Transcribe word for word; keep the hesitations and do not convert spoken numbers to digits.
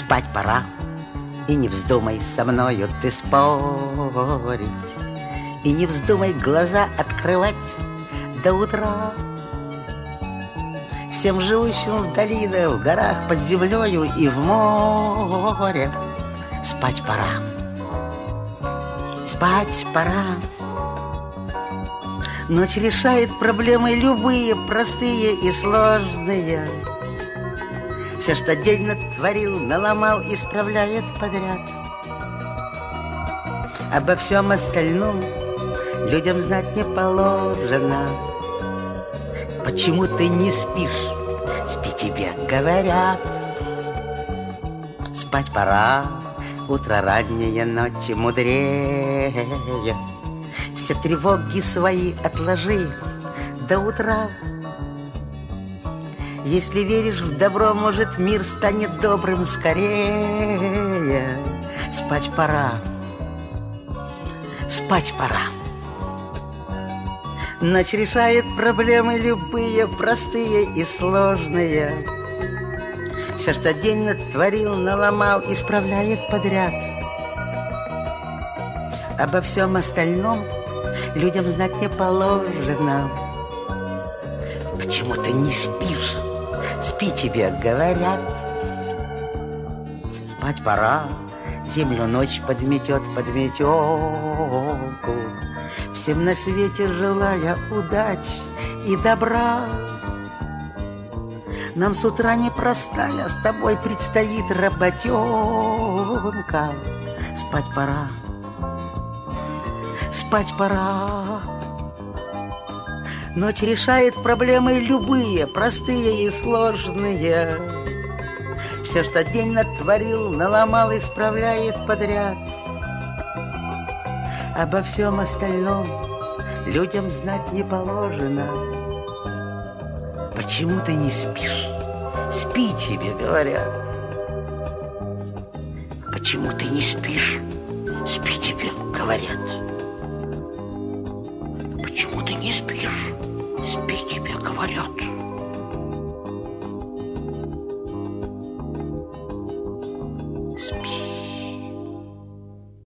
Спать пора, и не вздумай со мною ты спорить, и не вздумай глаза открывать до утра. Всем живущим в долинах, в горах, под землею и в море спать пора. Спать пора. Ночь решает проблемы любые, простые и сложные. Все, что день натворил, наломал, исправляет подряд. Обо всем остальном людям знать не положено. Почему ты не спишь? Спи, тебе говорят. Спать пора, утро раннее, ночи мудрее. Все тревоги свои отложи до утра. Если веришь в добро, может, мир станет добрым скорее. Спать пора. Спать пора. Ночь решает проблемы любые, простые и сложные. Все, что день натворил, наломал, исправляет подряд. Обо всем остальном людям знать не положено. Почему ты не спишь? Спи, тебе говорят. Спать пора, землю ночь подметет под метелку. Всем на свете желая удач и добра. Нам с утра непростая с тобой предстоит работенка. Спать пора. Спать пора. Ночь решает проблемы любые, простые и сложные. Все, что день натворил, наломал, исправляет подряд. Обо всем остальном людям знать не положено. Почему ты не спишь? Спи, тебе говорят. Почему ты не спишь? Спи, тебе говорят. Почему ты не спишь? Спи, тебе говорят.